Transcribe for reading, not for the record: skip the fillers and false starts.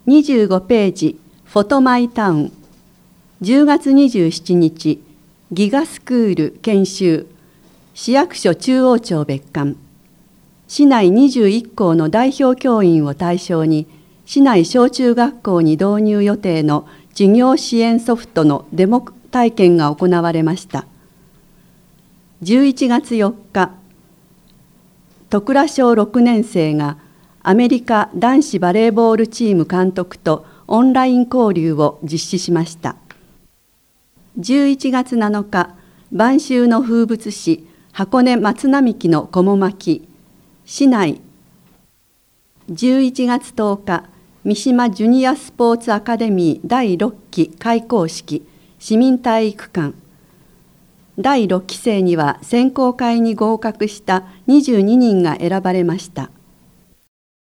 25ページフォトマイタウン。10月27日ギガスクール研修。市役所中央庁別館。市内21校の代表教員を対象に市内小中学校に導入予定の授業支援ソフトのデモ体験が行われました。11月4日、戸倉小6年生がアメリカ男子バレーボールチーム監督とオンライン交流を実施しました。11月7日、晩秋の風物詩箱根松並木のこも巻き、市内。11月10日、三島ジュニアスポーツアカデミー第6期開校式、市民体育館。第6期生には選考会に合格した22人が選ばれました。